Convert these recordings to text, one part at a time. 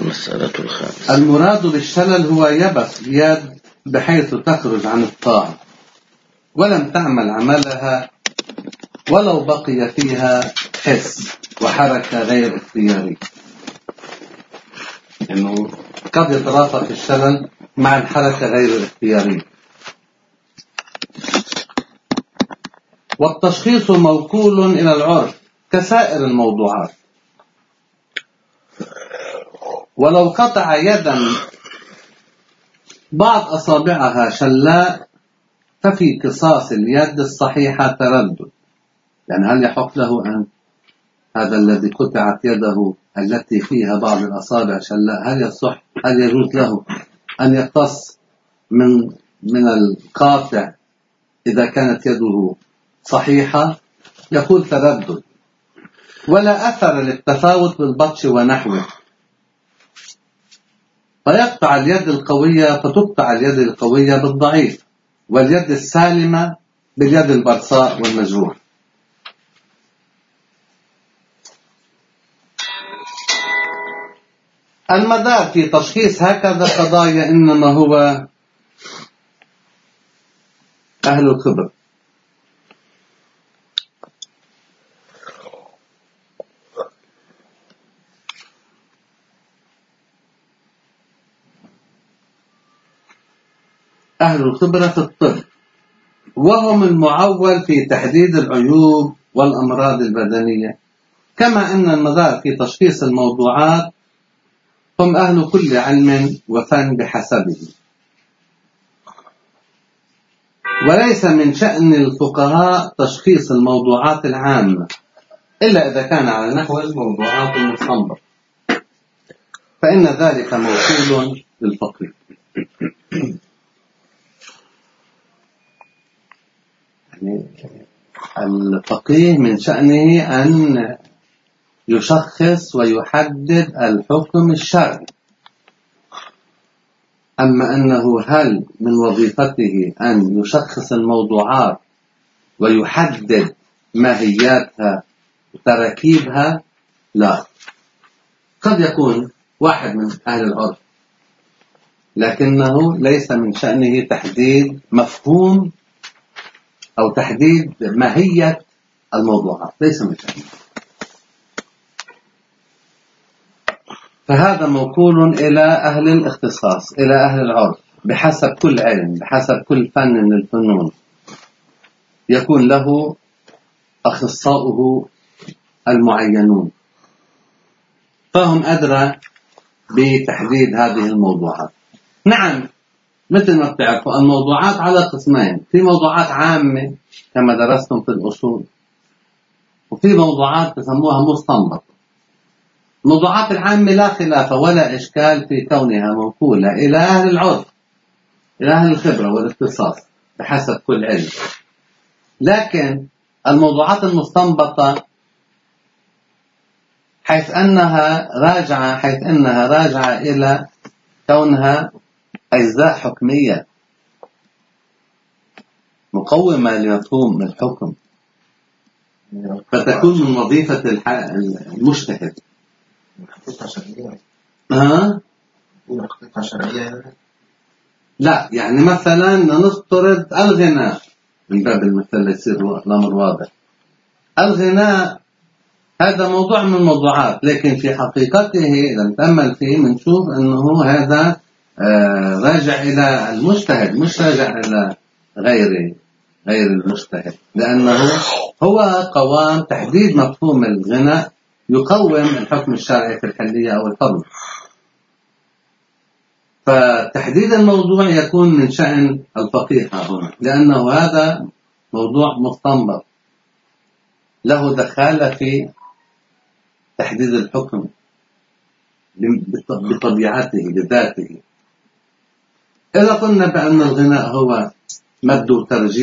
المسألة الخامسة. المراد بالشلل هو يبس اليد بحيث تخرج عن الطاعة ولم تعمل عملها ولو بقي فيها حس وحركة غير اختيارية. إنه قد يترافق الشلل مع الحركة غير الاختيارية. والتشخيص موكول إلى العرف كسائر الموضوعات. ولو قطع يدا بعض أصابعها شلاء ففي قصاص اليد الصحيحة تردد. يعني هل يحق له أن هذا الذي قطعت يده التي فيها بعض الأصابع شلاء هل يجوز له أن يقتص من القاطع إذا كانت يده صحيحة؟ يقول تردد. ولا أثر للتفاوت بالبطش ونحوه، فيقطع اليد القوية فتقطع اليد القوية بالضعيف، واليد السالمة باليد البرصاء والمجروح. المدار في تشخيص هكذا قضايا إنما هو أهل الخبر. أهل الخبرة في الطب، وهم المعول في تحديد العيوب والأمراض البدنية، كما أن المدار في تشخيص الموضوعات هم أهل كل علم وفن بحسبه. وليس من شأن الفقهاء تشخيص الموضوعات العامة إلا إذا كان على نحو الموضوعات المستنبطة، فإن ذلك موصول للفقيه. يعني الفقيه من شأنه أن يشخص ويحدد الحكم الشرعي. أما أنه هل من وظيفته أن يشخص الموضوعات ويحدد ماهياتها وتركيبها؟ لا. قد يكون واحد من أهل العرف، لكنه ليس من شأنه تحديد مفهوم أو تحديد ماهية الموضوعات، ليس من شأنه. فهذا موكول إلى أهل الاختصاص، إلى أهل العرف، بحسب كل علم، بحسب كل فن من الفنون يكون له أخصاؤه المعينون، فهم أدرى بتحديد هذه الموضوعات. نعم، مثل ما بتعرفوا الموضوعات على قسمين: في موضوعات عامة كما درستم في الأصول، وفي موضوعات تسموها مستنبطة. الموضوعات العامة لا خلاف ولا إشكال في كونها موكولة إلى أهل العرف، إلى أهل الخبرة والاختصاص بحسب كل علم. لكن الموضوعات المستنبطة حيث أنها راجعة إلى كونها أجزاء حكمية مقومة لمفهوم الحكم، فتكون من وظيفة المجتهد. لا، يعني مثلا نفترض الغناء من باب المثل يصير الأمر واضح. الغناء هذا موضوع من الموضوعات، لكن في حقيقته إذا نتأمل فيه بنشوف أنه هذا راجع إلى المجتهد، مش راجع إلى غير المجتهد، لأنه هو قوام تحديد مفهوم الغناء يقوم الحكم الشرعي في الحلية أو الفرض. فتحديد الموضوع يكون من شأن الفقيه هنا، لأنه هذا موضوع مستنبط له دخالة في تحديد الحكم بطبيعته بذاته. إذا قلنا بأن الغناء هو مد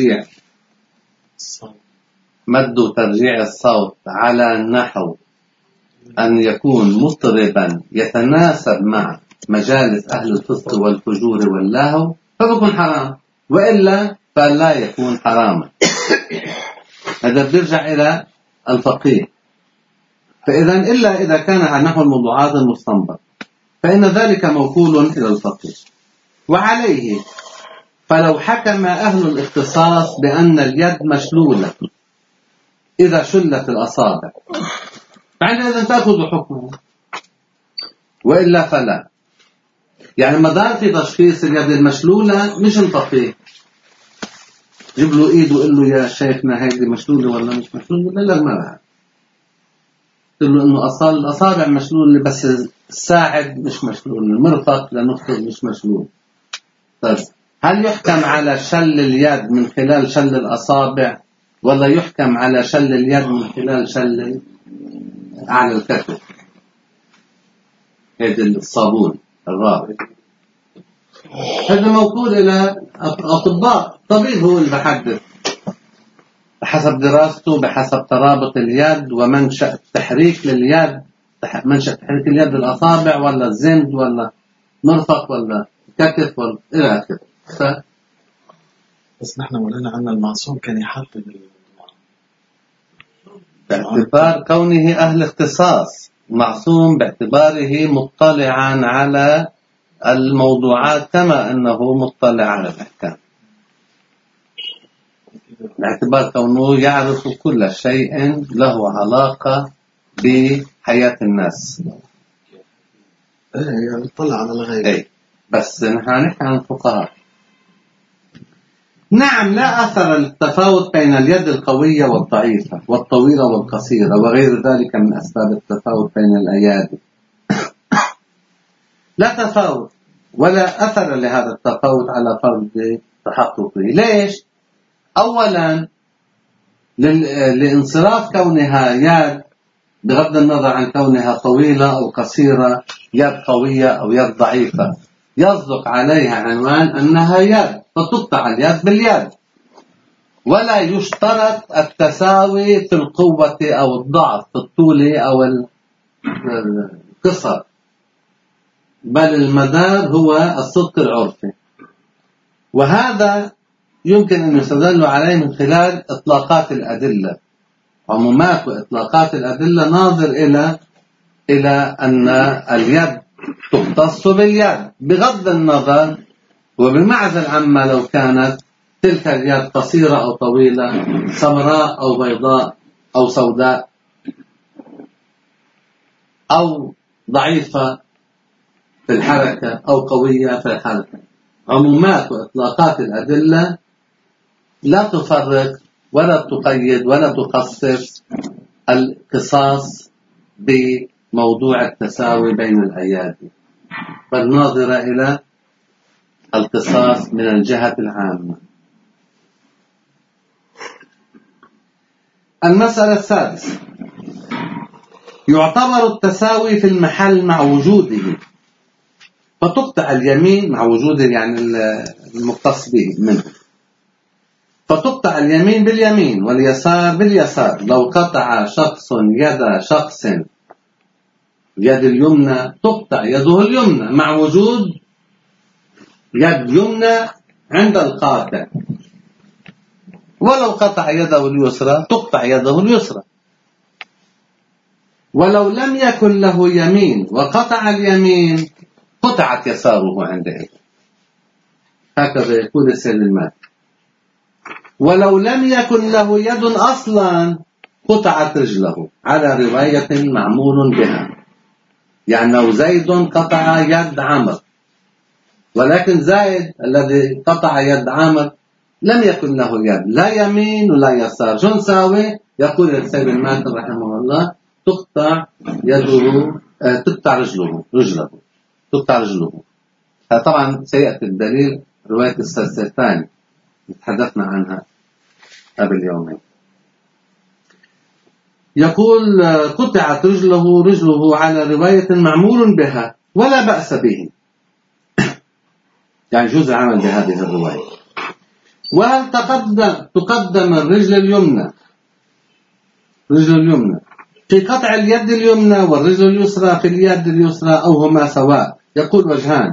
وترجيع الصوت على نحو أن يكون مطربا يتناسب مع مجالس أهل الفسق والفجور واللهو، فبكون حرام، وإلا فلا يكون حراما. هذا بيرجع إلى الفقيه. فإذا إلا إذا كان عن نحو الموضوعات المستنبط، فإن ذلك موكول إلى الفقيه. وعليه فلو حكم أهل الاختصاص بأن اليد مشلولة إذا شلت الأصابع فعندئذ تأخذ حكمه، وإلا فلا. يعني ما دام في تشخيص اليد المشلولة مش الفقيه جيب له ايده وقال له يا شيخنا هيدي مشلولة ولا مش مشلولة، لا لا ما لها. قل له انه الاصابع مشلولة بس الساعد مش مشلول، المرفق لنفطر مش مشلول. طيب هل يحكم على شل اليد من خلال شل الأصابع ولا يحكم على شل اليد من خلال شل على الكتف؟ هذا الصابون الرابط هذا موكول إلى أطباء. طبيب هو اللي بحدد بحسب دراسته، بحسب ترابط اليد ومنشأ التحريك لليد، منشأ تحريك اليد الأصابع ولا الزند ولا مرفق ولا كتف ولا إلى آخره. بس نحن مولانا عنا المعصوم كان يحدد باعتبار كونه أهل اختصاص، معصوم باعتباره مطلعا على الموضوعات كما أنه مطلع على الأحكام، باعتبار كونه يعرف كل شيء له علاقة بحياة الناس. يعني يطلع على الغيب. بس نحن نحكي عن الفقهاء. نعم لا أثر للتفاوت بين اليد القوية والضعيفة والطويلة والقصيرة وغير ذلك من أسباب التفاوت بين الأيادي. لا تفاوت ولا أثر لهذا التفاوت على فرض تحققه. ليش؟ أولا لانصراف كونها يد بغض النظر عن كونها طويلة أو قصيرة، يد قوية أو يد ضعيفة، يصدق عليها عنوان أنها يد فتقطع اليد باليد، ولا يشترط التساوي في القوة أو الضعف في الطول أو القصر، بل المدار هو الصدق العرفي. وهذا يمكن أن يستدل عليه من خلال إطلاقات الأدلة. عمومات وإطلاقات الأدلة ناظر إلى أن اليد تختص باليد بغض النظر وبمعزل عما لو كانت تلك اليد قصيرة أو طويلة، سمراء أو بيضاء أو سوداء أو ضعيفة في الحركة أو قوية في الحركة. عمومات وإطلاقات الأدلة لا تفرق ولا تقيد ولا تخصص القصاص بموضوع التساوي بين الأيادي، بل ناظرة إلى القصاص من الجهة العامة. المسألة السادسة: يعتبر التساوي في المحل مع وجوده، فتقطع اليمين مع وجوده يعني المختص به منه، فتقطع اليمين باليمين واليسار باليسار. لو قطع شخص يد شخص يد اليمنى تقطع يده اليمنى مع وجود يد يمنى عند القاطع، ولو قطع يده اليسرى تقطع يده اليسرى. ولو لم يكن له يمين وقطع اليمين قطعت يساره عندئذ. هكذا يقول السيد المالك. ولو لم يكن له يد أصلا قطعت رجله على رواية معمول بها. يعني لو زيد قطع يد عمرو، ولكن زيد الذي قطع يد عمرو لم يكن له يد لا يمين ولا يسار، شو نساوي؟ يقول السيد المالك رحمه الله: تقطع يده، تقطع رجله تقطع رجله. طبعا سيأتي الدليل رواية السلسلتان تحدثنا عنها قبل يومين. يقول: قطعت رجله على رواية معمول بها ولا بأس به، يعني جزء عمل بهذه الرواية. وهل تقدم الرجل اليمنى في قطع اليد اليمنى والرجل اليسرى في اليد اليسرى أو هما سواء؟ يقول: وجهان.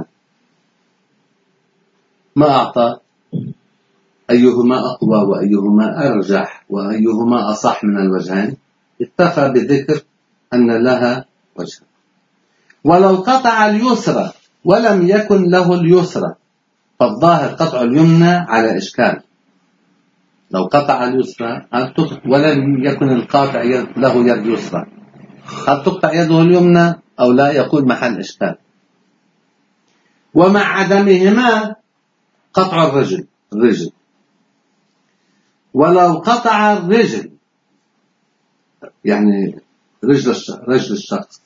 ما أعطى أيهما أقوى وأيهما أرجح وأيهما أصح من الوجهين؟ اكتفى بذكر أن لها وجه. ولو قطع اليسرى ولم يكن له اليسرى فالظاهر قطع اليمنى على إشكال. لو قطع اليسرى ولم يكن القاطع له يد يسرى، هل تقطع يده اليمنى أو لا؟ يكون محل إشكال. ومع عدمهما قطع الرجل. ولو قطع الرجل يعني رجل الشخص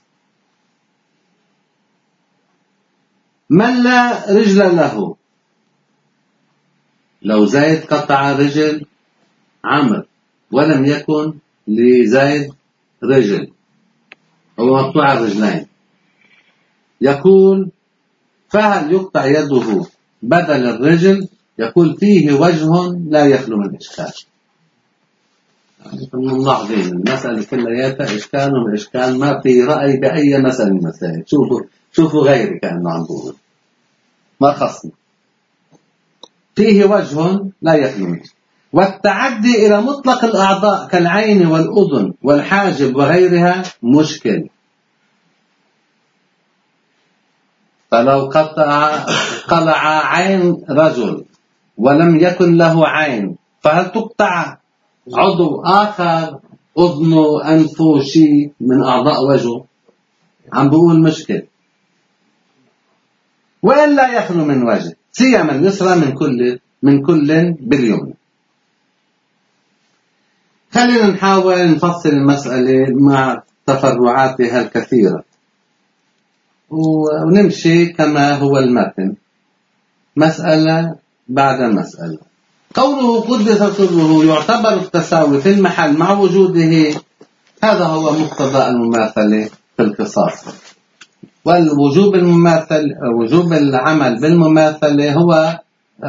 من لا رجل له، لو زيد قطع رجل عمرو ولم يكن لزيد رجل، هو مقطوع الرجلين، يقول فهل يقطع يده بدل الرجل؟ يقول فيه وجه لا يخلو من إشكال. ملاحظين المسألة كلها إشكال وإشكال، ما في رأي بأي مسألة من المسائل. شوفوا غيري كأنه عم بقول ما خصنا، فيه وجه لا يخلو منه. والتعدي إلى مطلق الأعضاء كالعين والأذن والحاجب وغيرها مشكل. فلو قلع عين رجل ولم يكن له عين، فهل تقطع عضو آخر، أذنه أنفه شيء من أعضاء وجهه؟ عم بقول مشكل. وإن لا يخلو من وجه سيما اليسرى من كل باليمنى. خلينا نحاول نفصل المسألة مع تفرعاتها الكثيرة ونمشي كما هو المتن مسألة بعد مسألة. قوله قدس سره يعتبر التساوي في المحل مع وجوده، هذا هو مقتضى المماثلة في القصاص. والوجوب وجوب العمل بالمماثلة هو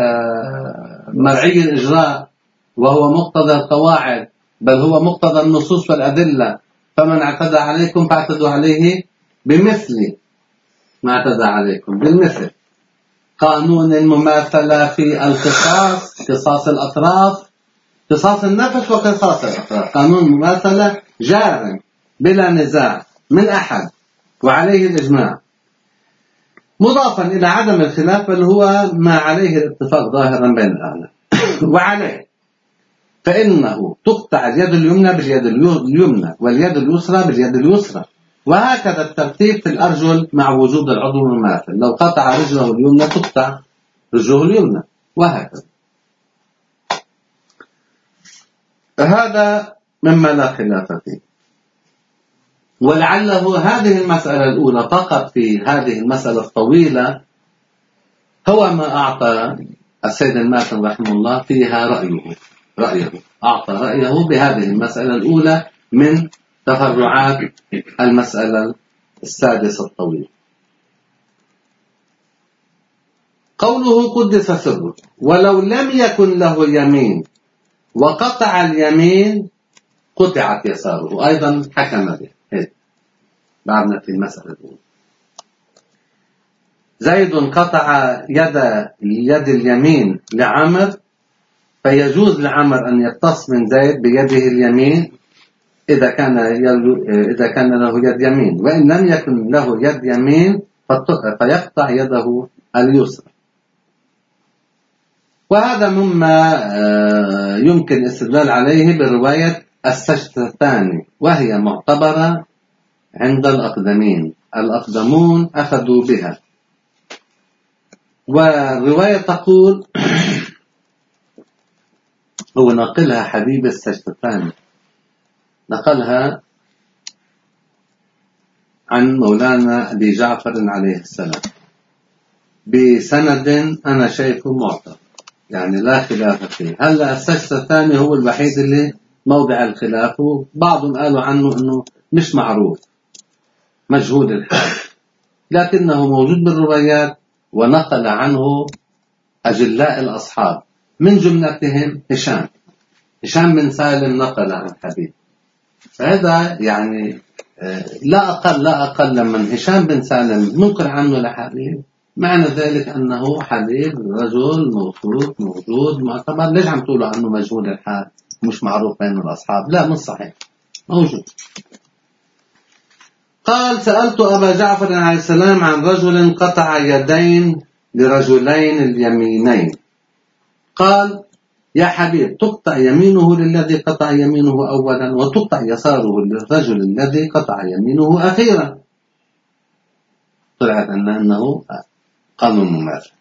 مرعي الإجراء، وهو مقتضى القواعد، بل هو مقتضى النصوص والأدلة. فمن اعتدى عليكم فاعتدوا عليه بمثل ما اعتدى عليكم بالمثل. قانون المماثلة في القصاص، قصاص الأطراف، قصاص النفس وقصاص الأطراف، قانون المماثلة جار بلا نزاع من أحد وعليه الإجماع، مضافا إلى عدم الخلاف بل هو ما عليه الاتفاق ظاهرا بين الأعلام. وعليه فإنه تقطع اليد اليمنى باليد اليمنى واليد اليسرى باليد اليسرى، وهكذا الترتيب في الأرجل مع وجود العضو المماثل. لو قطع رجله اليمنى تقطع رجله اليمنى، وهكذا. هذا مما لا خلاف فيه. ولعله هذه المسألة الأولى فقط في هذه المسألة الطويلة هو ما أعطى السيد الماتن رحمه الله فيها رأيه أعطى رأيه بهذه المسألة الأولى من تفرعات المسألة السادسة الطويلة. قوله قدس سره ولو لم يكن له يمين وقطع اليمين قطعت يساره، أيضا حكم به. بعدنا في المسألة الأولى زيد قطع يد اليمين لعمر، فيجوز لعمر أن يقتص من زيد بيده اليمين إذا كان له يد يمين، وإن لم يكن له يد يمين فيقطع يده اليسرى. وهذا مما يمكن الاستدلال عليه برواية السجدة الثانية، وهي معتبرة عند الأقدمون أخذوا بها. والرواية تقول هو نقلها حبيب السجدة الثانية، نقلها عن مولانا أبي جعفر عليه السلام بسند أنا شايفه معتبر، يعني لا خلاف فيه. هلا السجدة الثانية هو الوحيد اللي موضع الخلاف، وبعضهم قالوا عنه أنه مش معروف مجهول الحال، لكنه موجود بالروايات ونقل عنه أجلاء الأصحاب من جملتهم هشام بن سالم نقل عن حبيب. فهذا يعني لا أقل من هشام بن سالم نقل عنه لحبيب، معنى ذلك أنه حبيب رجل موثوق موجود معتبر. ليش عم تقولوا عنه مجهول الحال مش معروف بين الأصحاب؟ لا، مش صحيح، موجود. قال: سألت أبا جعفر عليه السلام عن رجل قطع يدين لرجلين اليمينين. قال: يا حبيب، تقطع يمينه للذي قطع يمينه أولا، وتقطع يساره للرجل الذي قطع يمينه أخيرا. طلعت أنه قانون مماثل،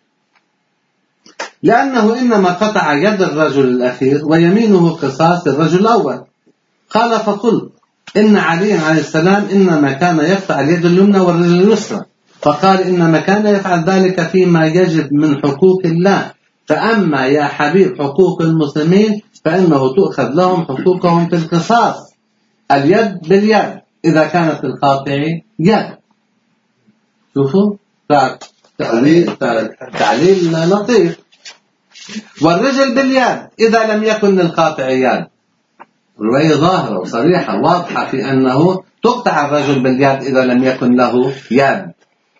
لأنه إنما قطع يد الرجل الأخير ويمينه قصاص الرجل الأول. قال: فقلت: إن علي عليه السلام إنما كان يقطع اليد اليمنى والرجل اليسرى. فقال: إنما كان يفعل ذلك فيما يجب من حقوق الله، فأما يا حبيب حقوق المسلمين فإنه تؤخذ لهم حقوقهم في القصاص، اليد باليد إذا كانت القاطع يد. شوفوا تعليل لطيف. والرجل باليد إذا لم يكن للقاطع يد. رواية ظاهرة وصريحة واضحة في أنه تقطع الرجل باليد إذا لم يكن له يد.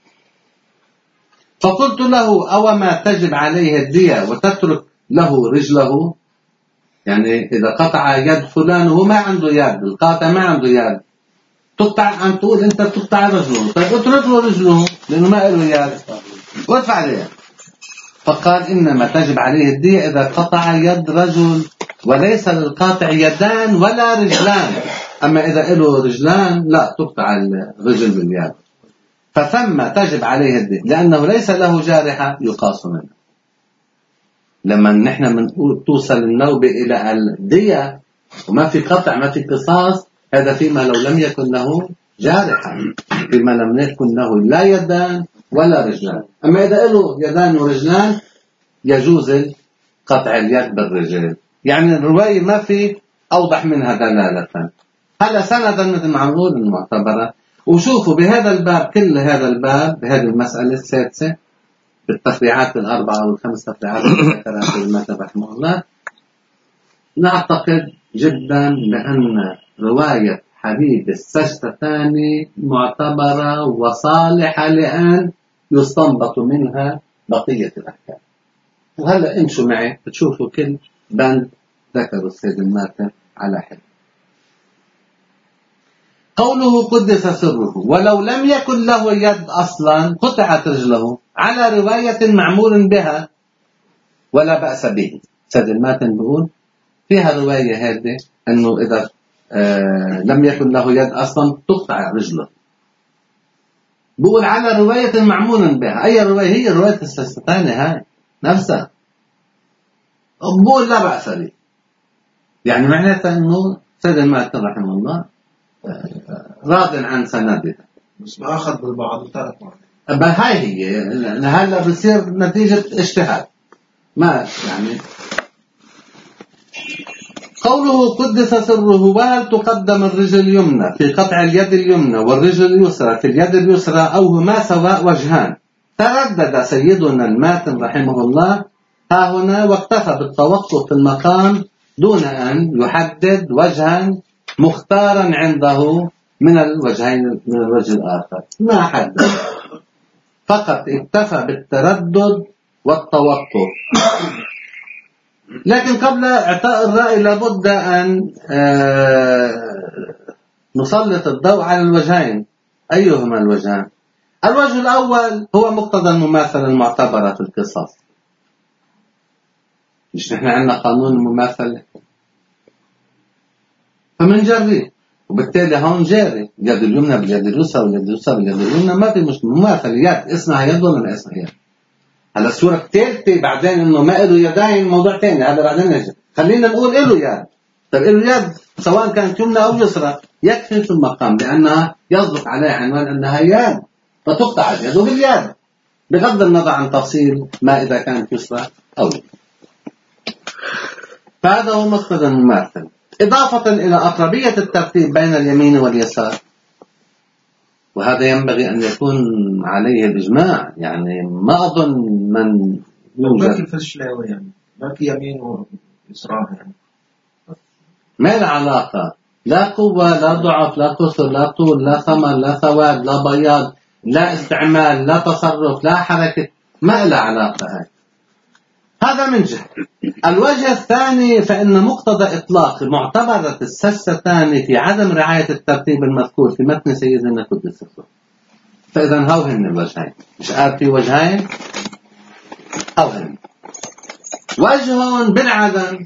فقلت له: أو ما تجب عليه الدية وتترك له رجله؟ يعني إذا قطع يد فلان وهو ما عنده يد، القاطع ما عنده يد، تقطع، عم تقول أنت تقطع رجله، طيب اترك له رجله لأنه ما له يد وادفع عليه. فقال: إنما تجب عليه الدية إذا قطع يد رجل وليس للقاطع يدان ولا رجلان، أما إذا له رجلان لا تقطع الرجل باليد، فثم تجب عليه الدية لأنه ليس له جارحة يقاس منه. لما نحن بنقول توصل النوبة إلى الدية وما في قطع ما في قصاص، هذا فيما لو لم يكن له جارحة، فيما لم يكن له لا يدان ولا رجلان. أما إذا له يدان ورجلان يجوز قطع اليد بالرجل. يعني الرواية ما في أوضح منها دلالة. هذا سندا مثل ما نقول المعتبرة. وشوفوا بهذا الباب، كل هذا الباب بهذه المسألة السادسة بالتفريعات الأربعة والخمس تفريعات اللي ذكرها في المتن رحمه الله، نعتقد جدا بأن رواية حبيب السجدتان معتبرة وصالحة لأن يستنبط منها بقية الأحكام. وهلأ امشوا معي بتشوفوا كل بند ذكروا السيد الماتن على حد. قوله قدس سره: ولو لم يكن له يد أصلا قطعت رجله، على رواية معمول بها ولا بأس به. سيد الماتن بيقول فيها رواية هذه أنه إذا لم يكن له يد أصلا تقطع رجله. بقول على رواية معمول بها. أي رواية؟ هي رواية السجدتان هاي نفسها. بقول لا بأس به، يعني معناتها أنه سيد الماتن رحمه الله راض عن سندها، بس ما أخذ بالبعض وترك بعض. هاي هي هلا بصير نتيجة اجتهاد ما يعني. قوله قدس سره: وهل تقدم الرجل اليمنى في قطع اليد اليمنى والرجل اليسرى في اليد اليسرى أو هما سواء وجهان؟ تردد سيدنا الماتن رحمه الله ها هنا واكتفى بالتوقف في المقام دون أن يحدد وجها مختارا عنده من الوجهين من الوجه الآخر، ما حدد، فقط اكتفى بالتردد والتوقف. لكن قبل إعطاء الرأي لابد أن نسلط الضوء على الوجهين. أيهما الوجهان؟ الوجه الأول هو مقتضى المماثلة المعتبرة في القصاص. مش نحن عندنا قانون المماثلة، فمن جري، وبالتالي هون جاري يد اليمنى باليد اليسرى واليد اليسرى باليد اليمنى، ما في مش مماثلة. يد اسمها يد ولا ما اسمها يد. هلا الصورة الثالثة بعدين انه ما له يدين موضوع ثاني، هذا بعدين نجي. خلينا نقول له يد. طيب له يد سواء كانت يمنى او يسرى يكفي في المقام لانها يصدق عليها عنوان انها يد، فتقطع اليد باليد بغض النظر عن تفصيل ما اذا كانت يسرى او يمنى. فهذا هو مقتضى المماثل، إضافة إلى أقربية الترتيب بين اليمين واليسار، وهذا ينبغي أن يكون عليه الإجماع. يعني ما أظن من ما في فشلاوي، يعني ما في يمين ويسار، يعني ما له علاقة، لا قوة لا ضعف لا قصر لا طول لا ثمر لا سواد لا بياض لا استعمال لا تصرف لا حركة، ما له علاقة هاي. هذا من جهة. الوجه الثاني فإن مقتضى إطلاق معتبرة السجدتان في عدم رعاية الترتيب المذكور في متن سيدنا قدس الروح. فإذا هوهن الوجهين، مش قال في وجهين، هوهن. وجه بالعدم،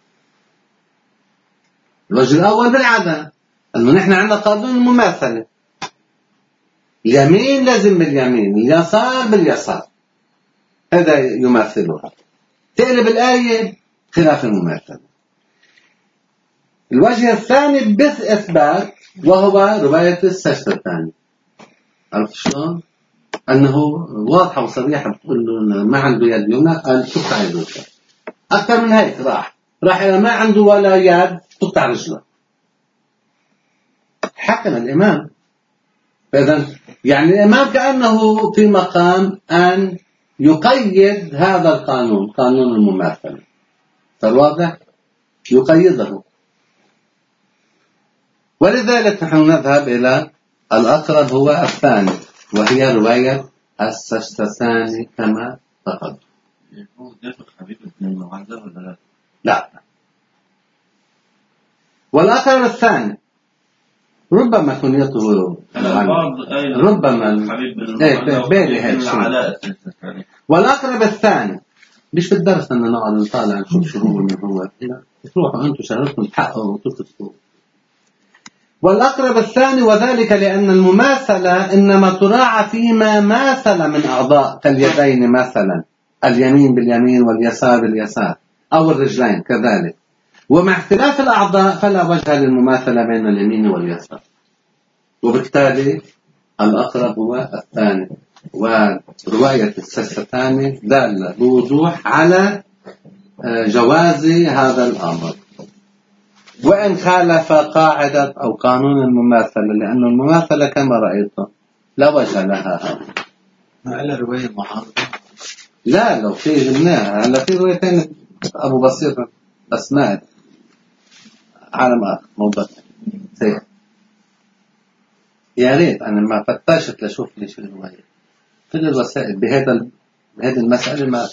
الوجه الأول بالعدم، أنه نحن عندنا قانون المماثلة، اليمين لازم باليمين، اليسار باليسار، هذا يماثلها. تقلب الآية خلاف المماثلة. الوجه الثاني بالإثبات وهو رواية السجدة الثانية. عرفت شلون؟ أنه واضحة وصريحة بتقول له ما عنده يد يمنى، قال تقطع يده. أكثر من هيك راح إلى ما عنده ولا يد تقطع رجله. حكم الإمام. فإذا يعني الإمام كأنه في مقام أن يقيد هذا القانون، قانون المماثلة. فالواضح يقيده. ولذلك نحن نذهب إلى الأقرب هو الثاني، وهي رواية السجدتان كما تقدم. هو داخل حبيب ابن المعذب ولا لا؟ لا. والأقرب الثاني ربما كنيته ربما بالي هيك شيء. والأقرب الثاني مش في الدرس أن نقعد نطالع نشوف شو هو من هو، تروحوا أنتم شغلتكم تحققوا وتكتبوا. والأقرب الثاني وذلك لأن المماثلة إنما تراعى فيما ماثل من أعضاء كاليدين مثلا، اليمين باليمين واليسار باليسار، أو الرجلين كذلك. ومع اختلاف الأعضاء فلا وجه للمماثلة بين اليمين واليسار. وبالتالي الأقرب هو الثاني. ورواية السجدتان دالة بوضوح على جواز هذا الأمر، وإن خالف قاعدة أو قانون المماثلة، لأن المماثلة كما رأيتم لا وجه لها. ما إلا رواية معارضة؟ لا، لو في جبناها. هلا في روايتين أبو بصير أسماء عالم آخر موضوع سيء. يا ريت أنا ما فتشت لشوف لي شو الرواية. كل الوسائل بهذه المسألة ما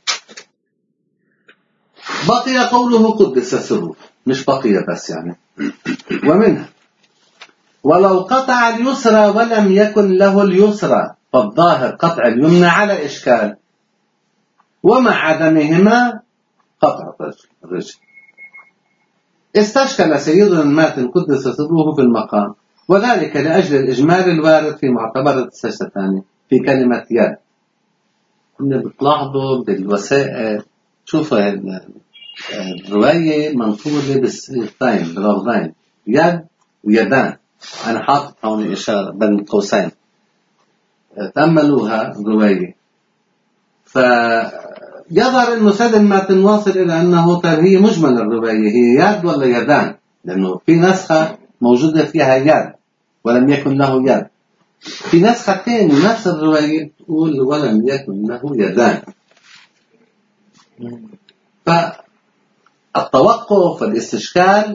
بقي قوله قدس سره، مش بقي بس يعني. ومنها ولو قطع اليسرى ولم يكن له اليسرى فالظاهر قطع اليمنى على إشكال، ومع عدمهما قطع الرجل. استشكل سيدنا الماتن قدس سره في المقام، وذلك لأجل الإجمال الوارد في معتبرة السجدتان في كلمة يد. كنا بتلاحظوا بالوسائل شوفوا الرواية منقولة بالصيغتين بلفظين يد ويدان. أنا حاطط هون إشارة بين قوسين، تأملوها الرواية. فيظهر أنه سيد الماتن واصل إلى أنه هي مجمل الرواية هي يد ولا يدان، لأنه في نسخة موجودة فيها يد ولم يكن له يد، في نسخة ثانية نفس الرواية تقول ولم يكن له يدان. فالتوقف والاستشكال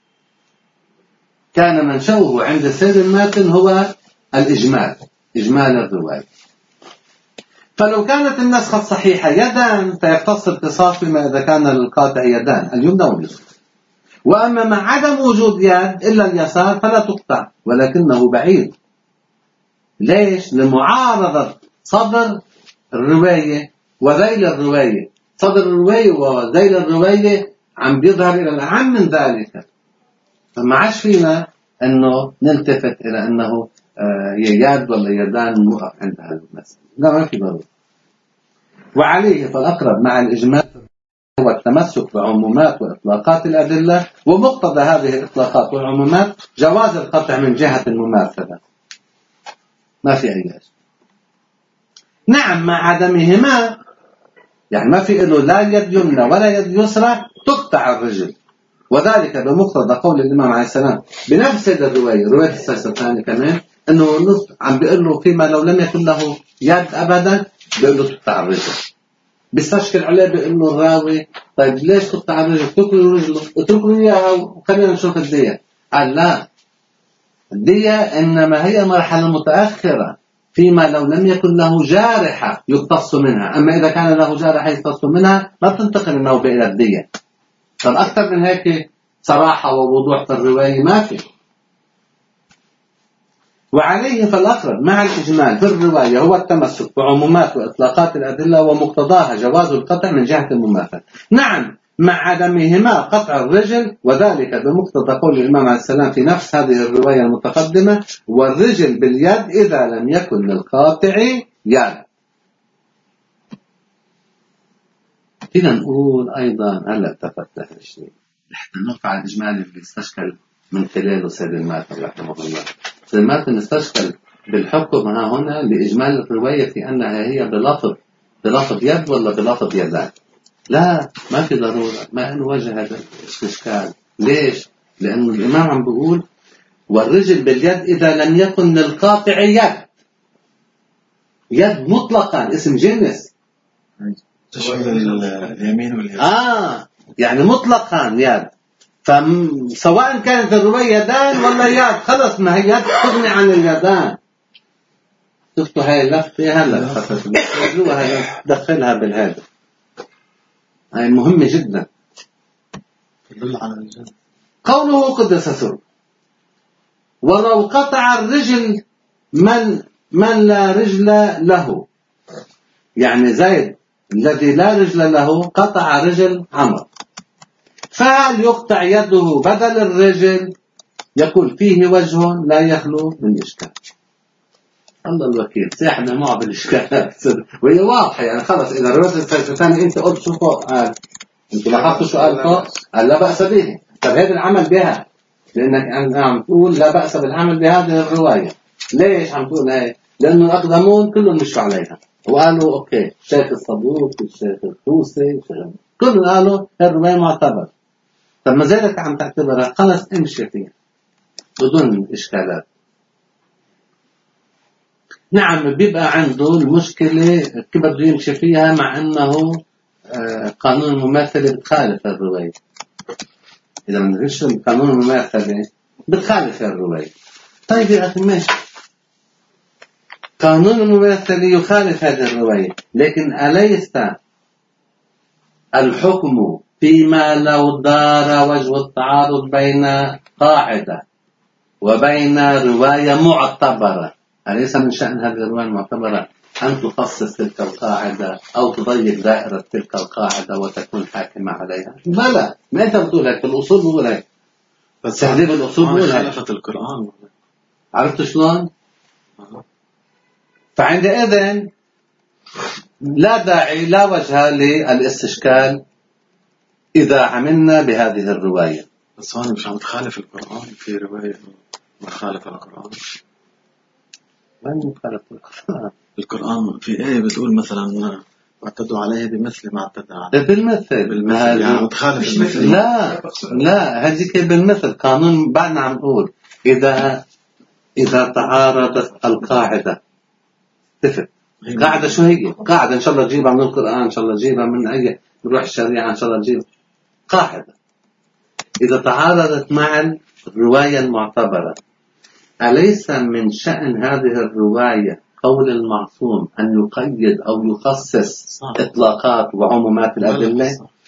كان منشأه عند السيد الماتن هو الإجمال، إجمال الرواية. فلو كانت النسخة الصحيحة يدان فيختص الاختصاص بما إذا كان للقاطع يدان اليمنى واليسرى. وأما مع عدم وجود يد إلا اليسار فلا تقطع، ولكنه بعيد. ليش؟ لمعارضة صدر الرواية وذيل الرواية. صدر الرواية وذيل الرواية عم بيظهر إلى الأعم من ذلك، فما عاش فينا أنه نلتفت إلى أنه يد ولا يدان نوقف عند هذا المسألة. لا، ما في ضرورة. وعليه فالأقرب مع الإجمال هو التمسك بعمومات وإطلاقات الأدلة، ومقتضى هذه الإطلاقات والعمومات جواز القطع من جهة المماثلة، ما في أي شيء. نعم مع عدمهما، يعني ما في له لا يد يمنى ولا يد يسرى تقطع الرجل، وذلك بمقتضى قول الإمام عليه السلام بنفس الرواية، رواية السجدتان كمان، أنه عم بيقول له فيما لو لم يكن له يد أبدا بيقول له تقطع الرجل. بيستشكل عليه بيقول له الراوي طيب ليش تقطع الرجل؟ اتركوا رجله، اتركوا إياها وخلينا نشوف الدية. قال لا، الدية إنما هي مرحلة متأخرة، فيما لو لم يكن له جارحة يقتص منها. أما إذا كان له جارحة يقتص منها ما بتنتقل النوبة إلى الدية. طب أكثر من هيك صراحة ووضوح في الرواية ما في. وعليه فالأقرب مع الإجمال في الرواية هو التمسك بعمومات وإطلاقات الأدلة ومقتضاها جواز القطع من جهة المماثل. نعم مع عدمهما قطع الرجل، وذلك بمقتضى قول الإمام عليه السلام في نفس هذه الرواية المتقدمة: والرجل باليد إذا لم يكن للقاطع يد. فينا نقول أيضا هلا تفتح الشيء حتى النقطة على الإجمال اللي استشكل من خلاله سيد الماتن رحمه الله. سيد الماتن استشكل بالحكم ها هنا لإجمال الرواية في أنها هي بلفظ يد ولا بلفظ يدان. لا، ما في ضرورة، ما أنه وجه هذا الإشكال. ليش؟ لأنه الإمام عم بيقول والرجل باليد إذا لم يكن للقاطع يد مطلقا، اسم جنس تشمل اليمين واليسار. يعني مطلقا يد، فسواء كانت الرواية يدان ولا يد، خلص ما هي يد تغني عن اليدان. شفتوا هاي اللفة هلا دخلها بالهذا، هاي مهمة جدا. تدل على الرجل. قوله قدس سره: ولو قطع الرجل من لا رجل له، يعني زيد الذي لا رجل له قطع رجل عمرو، فهل يقطع يده بدل الرجل؟ يقول فيه وجه لا يخلو من إشكال. الله الوكيل ساحنا معه بالإشكالات وهي واضحة. يعني خلص إذا الرجل الثاني أنت قلت شو فوق قال، أنت لاحظتوا شو قال فوق؟ قال لا بأس به. طب هذا العمل بها، لأنك عم تقول لا بأس بالعمل بهذه الرواية. ليش عم تقول هيك؟ لأنه الأقدمون كلهم مشوا عليها وقالوا أوكي، الشيخ الصدوق، الشيخ الطوسي، كلهم قالوا الرواية معتبر. طب ما زالك عم تعتبرها، خلص امشي فيها بدون إشكالات. نعم بيبقى عنده المشكلة كيف بده يمشي فيها، مع أنه قانون المماثلة بتخالف الرواية. إذا ما نريش قانون المماثلة بتخالف الرواية. طيب يا أخي ماشي، قانون المماثلة يخالف هذه الرواية، لكن أليس الحكم فيما لو دار وجه التعارض بين قاعدة وبين رواية معتبرة، أليس من شأن هذه الرواية المعتبرة أن تخصص تلك القاعدة أو تضيق دائرة تلك القاعدة وتكون حاكمة عليها؟ بلى، ما أنت بتقول هيك، الأصول بقول هيك، بس تهذيب الأصول بقول هيك. خالفت القرآن. عرفت شلون؟ فعندئذ لا داعي لا وجه للاستشكال إذا عملنا بهذه الرواية. بس أنا مش عم تخالف القرآن في رواية مخالفة القرآن. ما مخالف القرآن؟ القرآن في آية بتقول مثلا واعتدوا عليه بمثل ما اعتدى عليه. بالمثل يعني متخالف المثل. لا هذيك بالمثل قانون. بعدنا عم نقول إذا تعارضت القاعدة اتفق. قاعدة شو هي؟ قاعدة إن شاء الله تجيبها من القرآن، إن شاء الله تجيبها من أي نروح الشريعة، إن شاء الله تجيب قاعدة. إذا تعارضت مع الرواية المعتبرة، أليس من شأن هذه الرواية قول المعصوم أن يقيد أو يخصص إطلاقات وعمومات الأدلة؟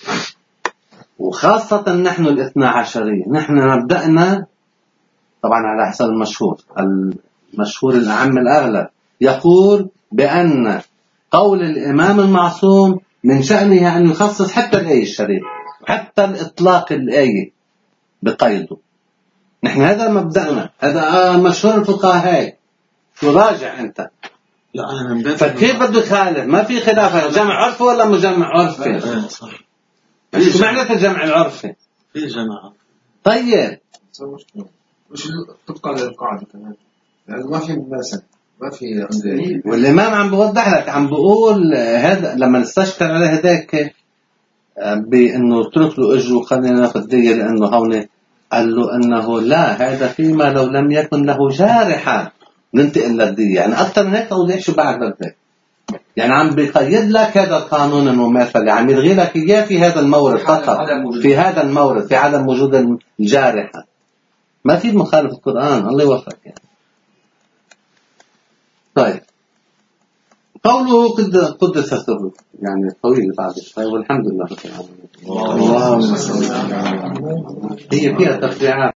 وخاصة نحن الاثنى عشرية، نحن مبدأنا طبعا على حسب المشهور الأعم الأغلب يقول بأن قول الإمام المعصوم من شأنه أن يخصص حتى الآية الشريفة، حتى الإطلاق الآية بقيده. نحن هذا مبدأنا، هذا مشهور الفقهاء. شو راجع أنت؟ لا أنا من بيت. فكيف بده يخالف؟ ما في خلاف، جمع عرفي ولا مجمع عرفي؟ صح. شو معنى الجمع العرفي؟ في جماعة. طيب مش تبقى للقاعدة كمان، يعني ما في مثل، ما في عندي. والإمام عم بوضح لك، عم بقول هذا لما نستشكل عليه هداك بأنه اترك له أجره وخلينا ناخذ دية لأنه هون، قال له أنه لا، هذا فيما لو لم يكن له جارحة ننتقل للدية. يعني أكثر من هيك توضيح شو بعد بدك. يعني عم بيقيد لك هذا القانون المماثل، عم يلغي لك إياه في هذا المورد فقط، في هذا المورد، في عدم وجود الجارحة. ما في مخالف القرآن، الله يوفقك يعني. طيب قوله قدس سره يعني طويل بعد شوي، والحمد لله رب العالمين. اللهم صل على محمد. هي فيها تفريعات.